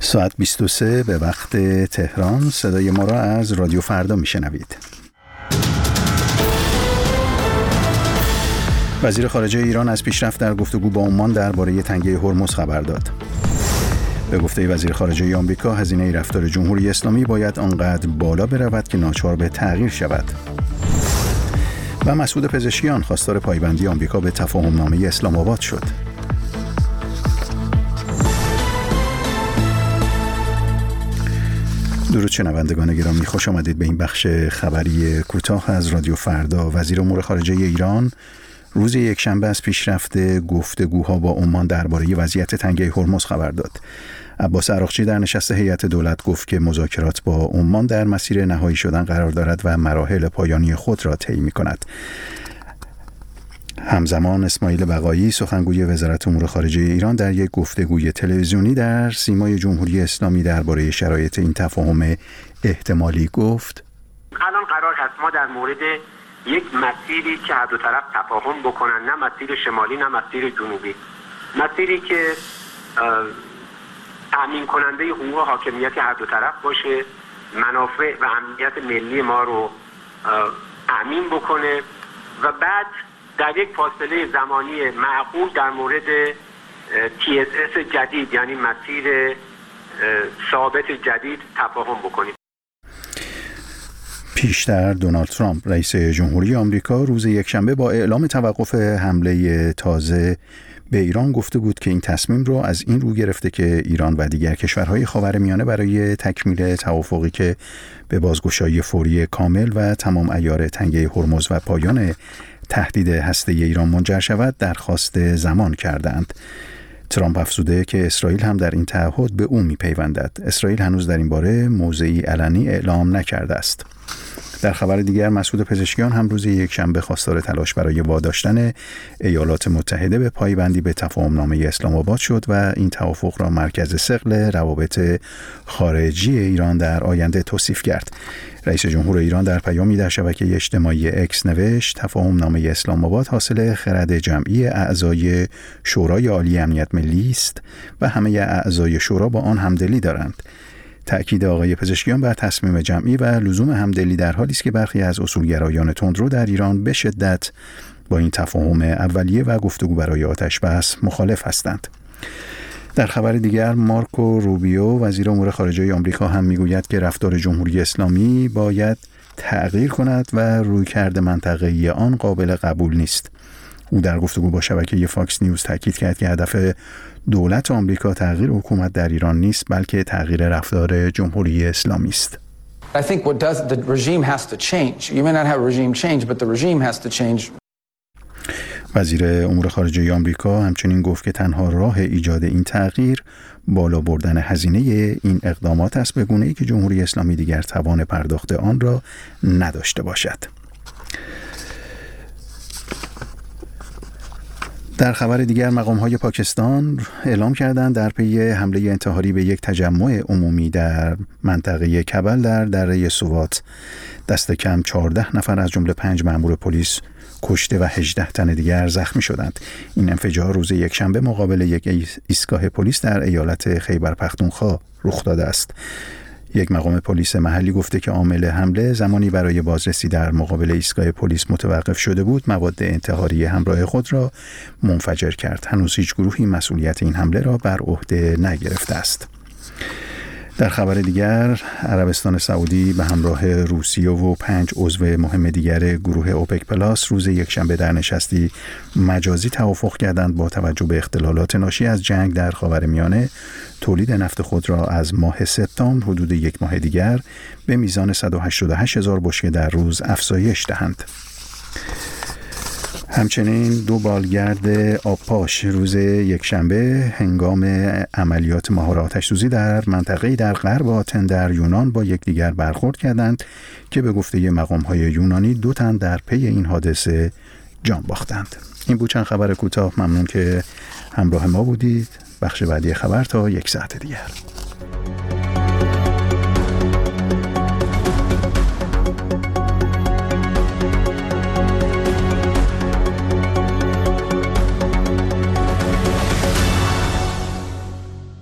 ساعت 23 به وقت تهران. صدای ما را از رادیو فردا میشنوید. وزیر خارجه ایران از پیشرفت در گفتگو با عمان درباره تنگه هرمز خبر داد. به گفته وزیر خارجه آمریکا، هزینه رفتار جمهوری اسلامی باید آنقدر بالا برود که ناچار به تغییر شود. و مسعود پزشکیان خواستار پایبندی آمریکا به تفاهم نامه اسلام آباد شد. درود شنوندگان گرامی، خوش آمدید به این بخش خبری کوتاه از رادیو فردا. وزیر امور خارجه ایران روز یکشنبه از پیشرفت گفتگوها با عمان درباره وضعیت تنگه هرمز خبر داد. عباس عراقچی در نشست هیئت دولت گفت که مذاکرات با عمان در مسیر نهایی شدن قرار دارد و مراحل پایانی خود را طی می‌کند. همزمان اسماعیل بقایی سخنگوی وزارت امور خارجه ایران در یک گفتگوی تلویزیونی در سیمای جمهوری اسلامی درباره شرایط این تفاهم احتمالی گفت: الان قرار هست ما در مورد یک مسیری که هر دو طرف تفاهم بکنن، نه مسیر شمالی نه مسیر جنوبی، مسیری که تأمین کننده حقوق و حاکمیت هر دو طرف باشه، منافع و امنیت ملی ما رو تأمین بکنه و بعد در یک فاصله زمانی معقول در مورد TSS جدید، یعنی مسیر ثابت جدید، تفاهم بکنیم. پیشتر دونالد ترامپ رئیس جمهوری آمریکا روز یکشنبه با اعلام توقف حمله تازه به ایران گفته بود که این تصمیم رو از این رو گرفته که ایران و دیگر کشورهای خاورمیانه برای تکمیل توافقی که به بازگشایی فوری کامل و تمام عیار تنگه هرمز و پایان تهدید هسته‌ای ایران منجر شود درخواست زمان کردند. ترامپ افزوده که اسرائیل هم در این تعهد به او می‌پیوندد. اسرائیل هنوز در این باره موضعی علنی اعلام نکرده است. در خبر دیگر، مسعود پزشکیان هم روز یکشنبه خواستار تلاش برای واداشتن ایالات متحده به پایبندی به تفاهمنامه اسلام آباد شد و این توافق را مرکز ثقل روابط خارجی ایران در آینده توصیف کرد. رئیس جمهور ایران در پیامی در شبکه اجتماعی اکس نوشت: تفاهمنامه اسلام آباد حاصل خرد جمعی اعضای شورای عالی امنیت ملی است و همه اعضای شورا با آن همدلی دارند. تأکید آقای پزشکیان بر تصمیم جمعی و لزوم همدلی در حالی است که برخی از اصولگرایان تندرو در ایران به شدت با این تفاهم اولیه و گفتگو برای آتش‌بس مخالف هستند. در خبر دیگر، مارکو روبیو وزیر امور خارجه آمریکا هم میگوید که رفتار جمهوری اسلامی باید تغییر کند و رویکرد منطقه‌ای آن قابل قبول نیست. او در گفتگو با شبکه فاکس نیوز تاکید کرد که هدف دولت آمریکا تغییر حکومت در ایران نیست، بلکه تغییر رفتار جمهوری اسلامی است. I think the regime has to change. You may not have a regime change, but the regime has to change. وزیر امور خارجه آمریکا همچنین گفت که تنها راه ایجاد این تغییر بالا بردن هزینه این اقدامات است، به گونه‌ای که جمهوری اسلامی دیگر توان پرداخت آن را نداشته باشد. در خبر دیگر، مقام‌های پاکستان اعلام کردند در پی حمله انتحاری به یک تجمع عمومی در منطقه کبل در دره سوات دست کم 14 نفر از جمله 5 مأمور پلیس کشته و 18 تن دیگر زخمی شدند. این انفجار روز یکشنبه مقابل یک ایستگاه پلیس در ایالت خیبر پختونخوا رخ داده است. یک مقام پلیس محلی گفته که عامل حمله زمانی برای بازرسی در مقابل ایستگاه پلیس متوقف شده بود مواد انتحاری همراه خود را منفجر کرد. هنوز هیچ گروهی مسئولیت این حمله را بر عهده نگرفته است. در خبر دیگر، عربستان سعودی به همراه روسیه و 5 عضو مهم دیگر گروه اوپک پلاس روز یکشنبه در نشستی مجازی توافق کردند با توجه به اختلالات ناشی از جنگ در خاورمیانه تولید نفت خود را از ماه سپتامبر حدود یک ماه دیگر به میزان 188,000 بشکه در روز افزایش دهند. همچنین 2 بالگرد آبپاش روز یکشنبه هنگام عملیات مهار آتش‌سوزی در منطقه‌ای در غرب آتن در یونان با یکدیگر برخورد کردند که به گفته مقام‌های یونانی 2 تن در پی این حادثه جان باختند. این بود چند خبر کوتاه. ممنون که همراه ما بودید. بخش بعدی خبر تا 1 ساعت دیگر.